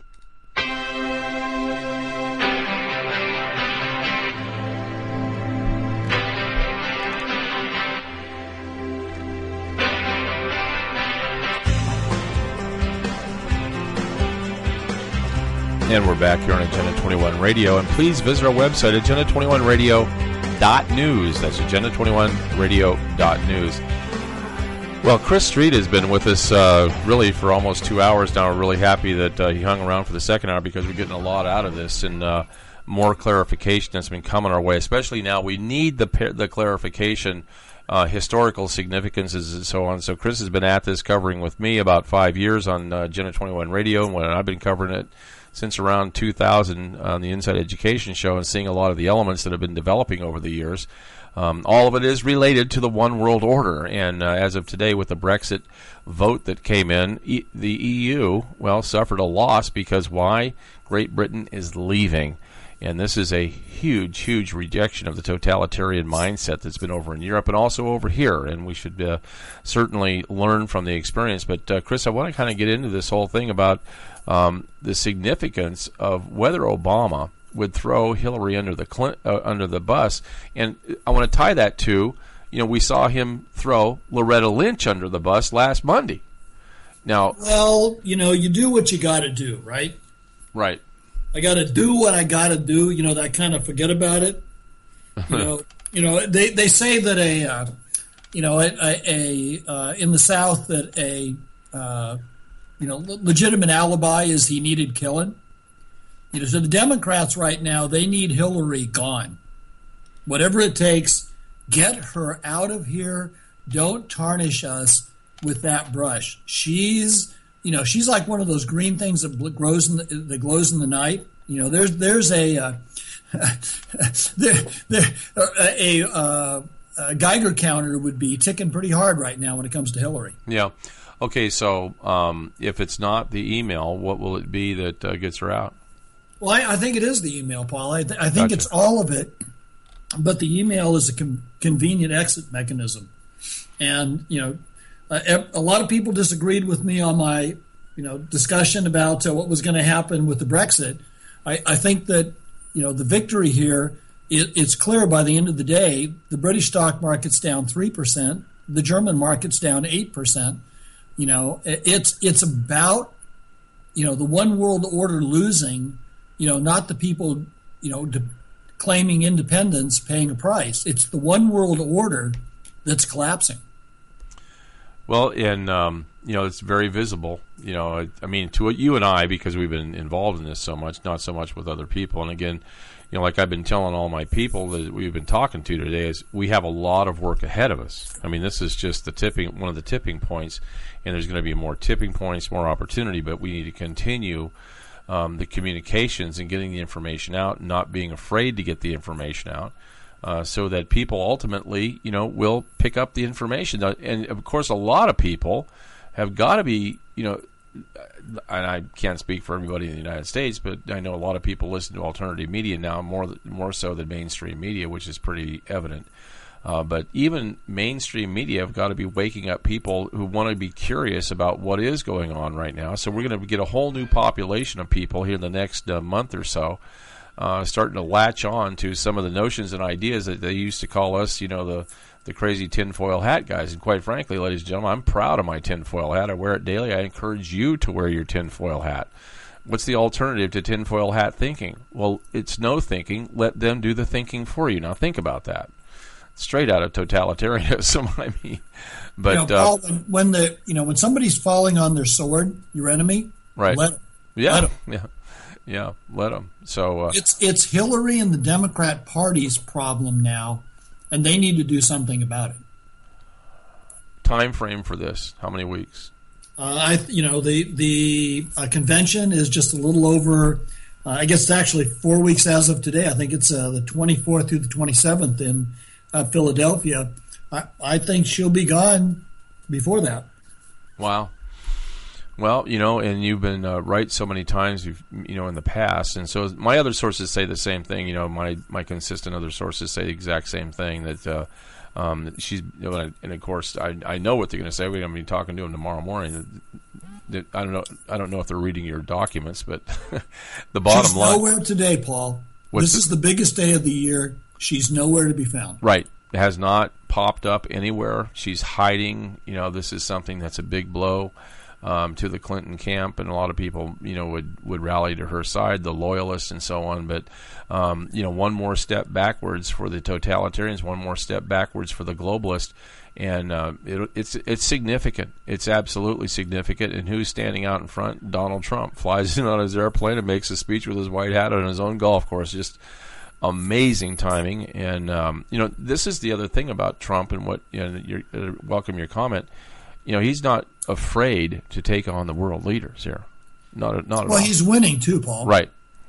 And we're back here on Agenda twenty-one Radio. And please visit our website, agenda twenty-one radio dot news. That's agenda twenty-one radio dot news. Well, Chris Street has been with us uh, really for almost two hours now. We're really happy that uh, he hung around for the second hour because we're getting a lot out of this and uh, more clarification that's been coming our way. Especially now, we need the the clarification, uh, historical significances and so on. So Chris has been at this, covering with me about five years on uh, Agenda twenty-one Radio, and when I've been covering it since around two thousand on the Inside Education Show, and seeing a lot of the elements that have been developing over the years. Um, all of it is related to the one world order, and uh, as of today, with the Brexit vote that came in, e- the E U, well, suffered a loss because why? Great Britain is leaving. And this is a huge, huge rejection of the totalitarian mindset that's been over in Europe and also over here. And we should uh, certainly learn from the experience. But, uh, Chris, I want to kind of get into this whole thing about um, the significance of whether Obama would throw Hillary under the Clint, uh, under the bus. And I want to tie that to, you know, we saw him throw Loretta Lynch under the bus last Monday. Now,
well, you know, you do what you got to do, right?
Right.
I got to do what I got to do. You know, that kind of forget about it. You know, you know they, they say that a, uh, you know, a, a, a uh, in the South that a, uh, you know, legitimate alibi is he needed killing. You know, so the Democrats right now, they need Hillary gone. Whatever it takes, get her out of here. Don't tarnish us with that brush. She's... You know, she's like one of those green things that grows in the, that glows in the night. You know, there's there's a uh, there, there a, uh, a Geiger counter would be ticking pretty hard right now when it comes to Hillary.
Yeah. Okay. So um, if it's not the email, what will it be that uh, gets her out?
Well, I, I think it is the email, Paul. I, th- I think
Gotcha.
It's all of it, but the email is a com- convenient exit mechanism, and you know. Uh, a lot of people disagreed with me on my, you know, discussion about uh, what was going to happen with the Brexit. I, I think that, you know, the victory here, it, it's clear by the end of the day, the British stock market's down three percent, the German market's down eight percent. You know, it's it's about, you know, the one world order losing, you know, not the people, you know, de- claiming independence paying a price. It's the one world order that's collapsing.
Well, and, um, you know, it's very visible, you know, I, I mean, to you and I, because we've been involved in this so much, not so much with other people. And again, you know, like I've been telling all my people that we've been talking to today, is we have a lot of work ahead of us. I mean, this is just the tipping, one of the tipping points, and there's going to be more tipping points, more opportunity, but we need to continue um, the communications and getting the information out, and not being afraid to get the information out. Uh, so that people ultimately, you know, will pick up the information. And, of course, a lot of people have got to be, you know, and I can't speak for everybody in the United States, but I know a lot of people listen to alternative media now more more so than mainstream media, which is pretty evident. Uh, but even mainstream media have got to be waking up people who want to be curious about what is going on right now. So we're going to get a whole new population of people here in the next uh, month or so, uh, starting to latch on to some of the notions and ideas that they used to call us, you know, the the crazy tinfoil hat guys. And quite frankly, ladies and gentlemen, I'm proud of my tinfoil hat. I wear it daily. I encourage you to wear your tinfoil hat. What's the alternative to tinfoil hat thinking? Well, it's no thinking. Let them do the thinking for you. Now think about that. Straight out of totalitarianism, I mean. But
you know, Paul, uh, when, when the you know when somebody's falling on their sword, your enemy,
right?
Let 'em.
Yeah,
let 'em.
yeah, yeah. Let them. So uh,
it's it's Hillary and the Democrat Party's problem now, and they need to do something about it.
Time frame for this? How many weeks?
Uh, I you know the the uh, convention is just a little over. Uh, I guess it's actually four weeks as of today. I think it's uh, the twenty-fourth through the twenty-seventh in uh, Philadelphia. I, I think she'll be gone before that.
Wow. Well, you know, and you've been uh, right so many times, you've, you know, in the past. And so my other sources say the same thing. You know, my, my consistent other sources say the exact same thing, that uh, um, she's, you know, and of course, I, I know what they're going to say. We're going to be talking to them tomorrow morning. I don't know. I don't know if they're reading your documents, but the bottom
She's
line.
Nowhere today, Paul. This the, is the biggest day of the year. She's nowhere to be found.
Right. It has not popped up anywhere. She's hiding. You know, this is something that's a big blow um, to the Clinton camp, and a lot of people, you know, would, would rally to her side, the loyalists and so on. But, um, you know, one more step backwards for the totalitarians, one more step backwards for the globalists. And uh, it, it's it's significant. It's absolutely significant. And who's standing out in front? Donald Trump flies in on his airplane and makes a speech with his white hat on his own golf course. Just amazing timing. And um, you know, this is the other thing about Trump, and what, you know, you're, uh, welcome your comment. You know, he's not afraid to take on the world leaders here. Not not at
well,
all.
He's winning too, Paul.
Right.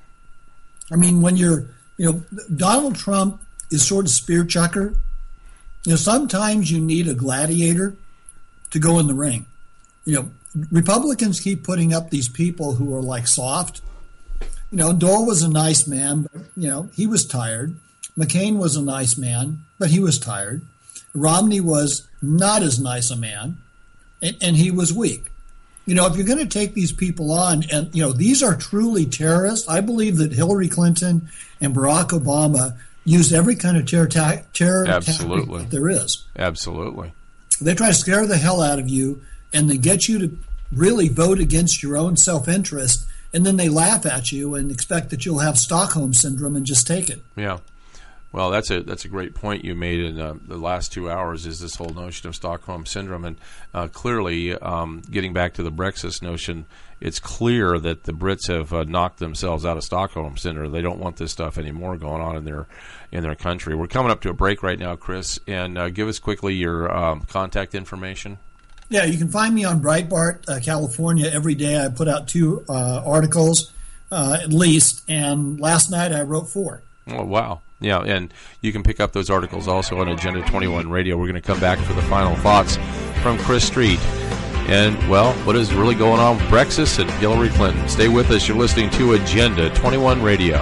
I mean, when you're, you know, Donald Trump is sort of spear chucker. You know, sometimes you need a gladiator to go in the ring. You know, Republicans keep putting up these people who are like soft. You know, Dole was a nice man, but, you know, he was tired. McCain was a nice man, but he was tired. Romney was not as nice a man, and, and he was weak. You know, if you're going to take these people on, and, you know, these are truly terrorists. I believe that Hillary Clinton and Barack Obama use every kind of terror, ta- terror
Absolutely.
tactic that there is.
Absolutely.
They try to scare the hell out of you, and they get you to really vote against your own self-interest, and then they laugh at you and expect that you'll have Stockholm Syndrome and just take it.
Yeah. Well, that's a that's a great point you made in uh, the last two hours, is this whole notion of Stockholm Syndrome. And uh, clearly, um, getting back to the Brexit notion, it's clear that the Brits have uh, knocked themselves out of Stockholm Syndrome. They don't want this stuff anymore going on in their in their country. We're coming up to a break right now, Chris, and uh, give us quickly your um, contact information.
Yeah, you can find me on Breitbart, uh, California, every day. I put out two uh, articles uh, at least, and last night I wrote four.
Oh, wow. Yeah, and you can pick up those articles also on Agenda twenty-one Radio. We're going to come back for the final thoughts from Chris Street. And, well, what is really going on with Brexit and Hillary Clinton? Stay with us. You're listening to Agenda twenty-one Radio.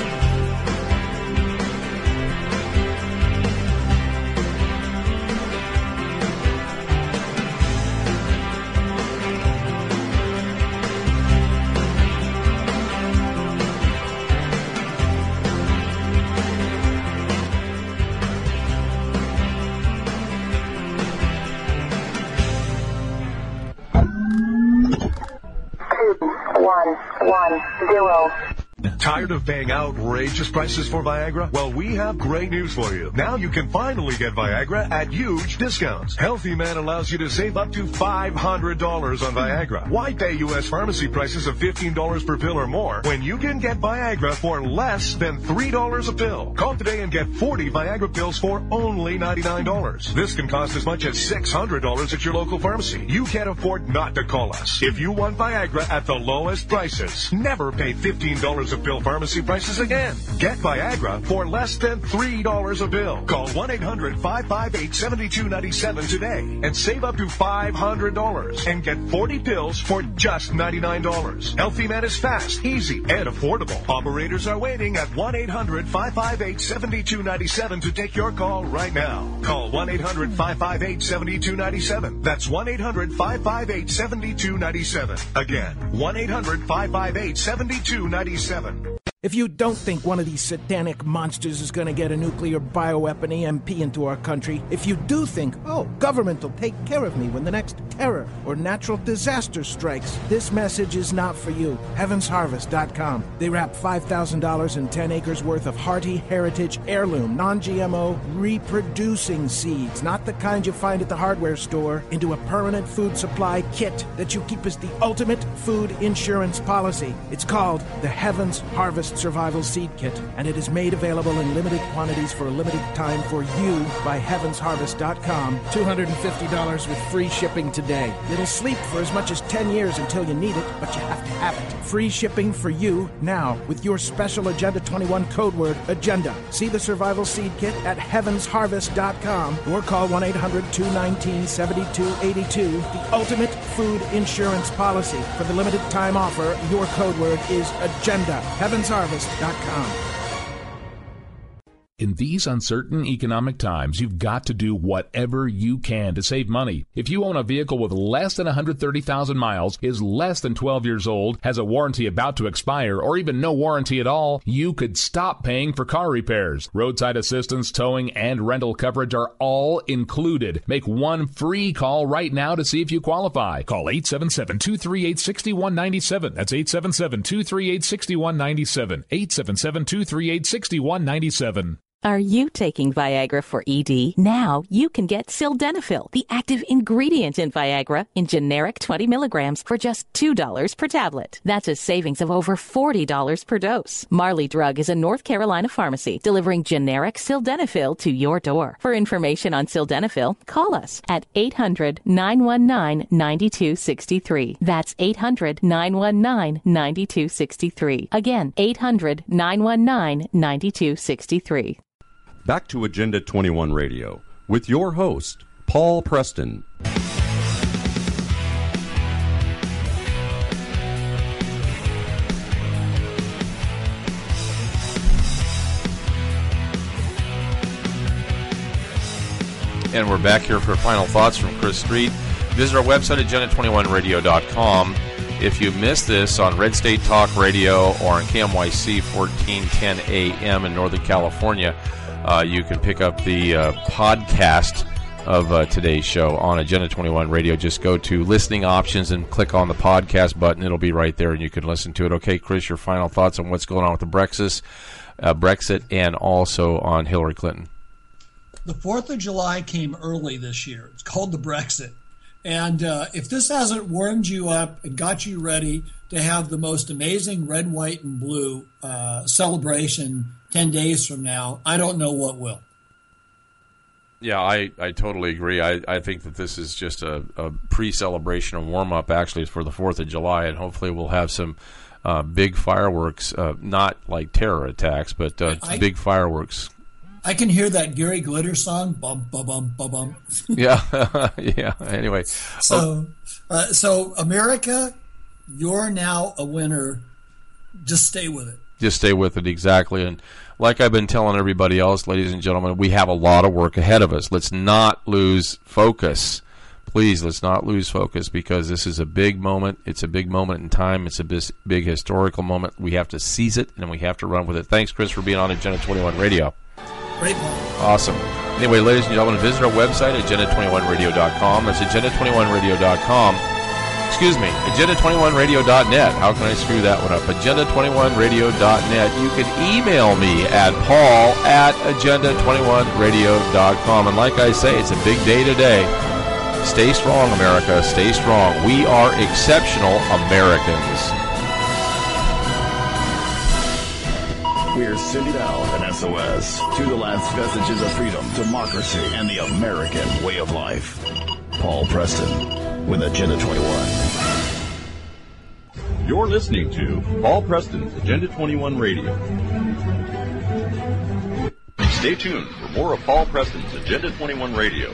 Zero.
Tired of paying outrageous prices for Viagra? Well, we have great news for you. Now you can finally get Viagra at huge discounts. Healthy Man allows you to save up to five hundred dollars on Viagra. Why pay U S pharmacy prices of fifteen dollars per pill or more when you can get Viagra for less than three dollars a pill? Call today and get forty Viagra pills for only ninety-nine dollars. This can cost as much as six hundred dollars at your local pharmacy. You can't afford not to call us. If you want Viagra at the lowest prices, never pay fifteen dollars a pill real pharmacy prices again. Get Viagra for less than three dollars a pill. Call one eight hundred five five eight seven two nine seven today and save up to five hundred dollars and get forty pills for just ninety-nine dollars. Healthy Man is fast, easy, and affordable. Operators are waiting at one eight hundred five five eight seven two nine seven to take your call right now. Call one eight hundred five five eight seven two nine seven. That's one eight hundred five five eight seven two nine seven. Again, one eight hundred five five eight seven two nine seven.
If you don't think one of these satanic monsters is going to get a nuclear bioweapon E M P into our country, if you do think, oh, government will take care of me when the next terror or natural disaster strikes, this message is not for you. heavens harvest dot com. They wrap five thousand dollars and ten acres worth of hearty heritage heirloom, non-G M O, reproducing seeds, not the kind you find at the hardware store, into a permanent food supply kit that you keep as the ultimate food insurance policy. It's called the Heavens Harvest Survival Seed Kit, and it is made available in limited quantities for a limited time for you by heavens harvest dot com. two hundred fifty dollars with free shipping today. It'll sleep for as much as ten years until you need it, but you have to have it. Free shipping for you now with your special Agenda twenty-one code word, AGENDA. See the Survival Seed Kit at heavens harvest dot com or call one eight hundred two one nine seven two eight two. The ultimate food insurance policy. For the limited time offer, your code word is AGENDA. heavens harvest dot com.
In these uncertain economic times, you've got to do whatever you can to save money. If you own a vehicle with less than one hundred thirty thousand miles, is less than twelve years old, has a warranty about to expire, or even no warranty at all, you could stop paying for car repairs. Roadside assistance, towing, and rental coverage are all included. Make one free call right now to see if you qualify. Call eight seven seven, two three eight, six one nine seven. That's eight seven seven, two three eight, six one nine seven. eight seven seven, two three eight, six one nine seven.
Are you taking Viagra for E D? Now you can get Sildenafil, the active ingredient in Viagra, in generic twenty milligrams for just two dollars per tablet. That's a savings of over forty dollars per dose. Marley Drug is a North Carolina pharmacy delivering generic Sildenafil to your door. For information on Sildenafil, call us at eight hundred, nine one nine, nine two six three. That's eight hundred, nine one nine, nine two six three. Again, eight hundred, nine one nine, nine two six three.
Back to Agenda twenty-one Radio with your host, Paul Preston.
And we're back here for final thoughts from Chris Street. Visit our website, agenda twenty-one radio dot com. If you missed this on Red State Talk Radio or on K M Y C fourteen ten A M in Northern California, Uh, you can pick up the uh, podcast of uh, today's show on Agenda twenty-one Radio. Just go to listening options and click on the podcast button. It'll be right there, and you can listen to it. Okay, Chris, your final thoughts on what's going on with the Brexit, uh, Brexit and also on Hillary Clinton.
The fourth of July came early this year. It's called the Brexit. And uh, if this hasn't warmed you up and got you ready to have the most amazing red, white, and blue uh, celebration ten days from now, I don't know what will.
Yeah, I, I totally agree. I, I think that this is just a, a pre-celebration and warm-up, actually, for the fourth of July, and hopefully we'll have some uh, big fireworks, uh, not like terror attacks, but uh, I, big fireworks.
I can hear that Gary Glitter song, bum, bum, bum, bum, bum.
Yeah, yeah, anyway.
So,
oh.
uh, so America, you're now a winner. Just stay with it.
Just stay with it, exactly. And like I've been telling everybody else, ladies and gentlemen, we have a lot of work ahead of us. Let's not lose focus. Please, let's not lose focus, because this is a big moment. It's a big moment in time. It's a big historical moment. We have to seize it, and we have to run with it. Thanks, Chris, for being on Agenda twenty-one Radio.
Great one.
Awesome. Anyway, ladies and gentlemen, visit our website, agenda twenty-one radio dot com. That's agenda twenty-one radio dot com. Excuse me, agenda twenty-one radio dot net. How can I screw that one up? agenda twenty-one radio dot net. You can email me at paul at agenda twenty-one radio dot com. And like I say, it's a big day today. Stay strong, America. Stay strong. We are exceptional Americans.
We're sending out an S O S to the last vestiges of freedom, democracy, and the American way of life. Paul Preston with Agenda twenty-one.
You're
listening to Paul Preston's Agenda twenty-one Radio. Stay tuned for more of Paul Preston's Agenda twenty-one Radio.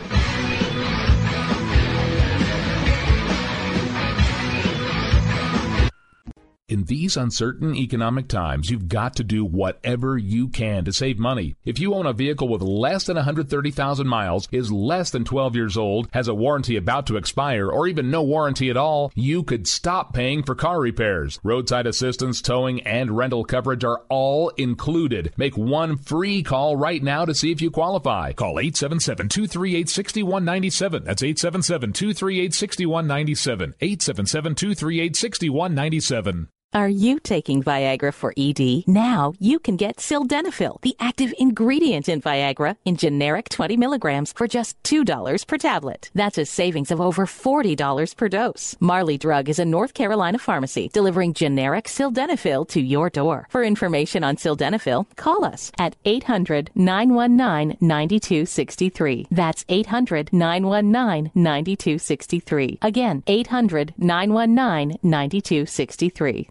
In these uncertain economic times, you've got to do whatever you can to save money. If you own a vehicle with less than one hundred thirty thousand miles, is less than twelve years old, has a warranty about to expire, or even no warranty at all, you could stop paying for car repairs. Roadside assistance, towing, and rental coverage are all included. Make one free call right now to see if you qualify. Call eight seven seven, two three eight, six one nine seven. That's eight seven seven, two three eight, six one nine seven. eight seven seven, two three eight, six one nine seven.
Are you taking Viagra for E D? Now you can get Sildenafil, the active ingredient in Viagra, in generic twenty milligrams for just two dollars per tablet. That's a savings of over forty dollars per dose. Marley Drug is a North Carolina pharmacy delivering generic Sildenafil to your door. For information on Sildenafil, call us at eight hundred, nine one nine, nine two six three. That's eight hundred, nine one nine, nine two six three. Again, eight hundred, nine one nine, nine two six three.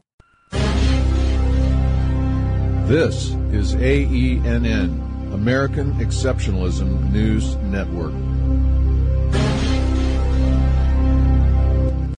This is A E N N, American Exceptionalism News Network.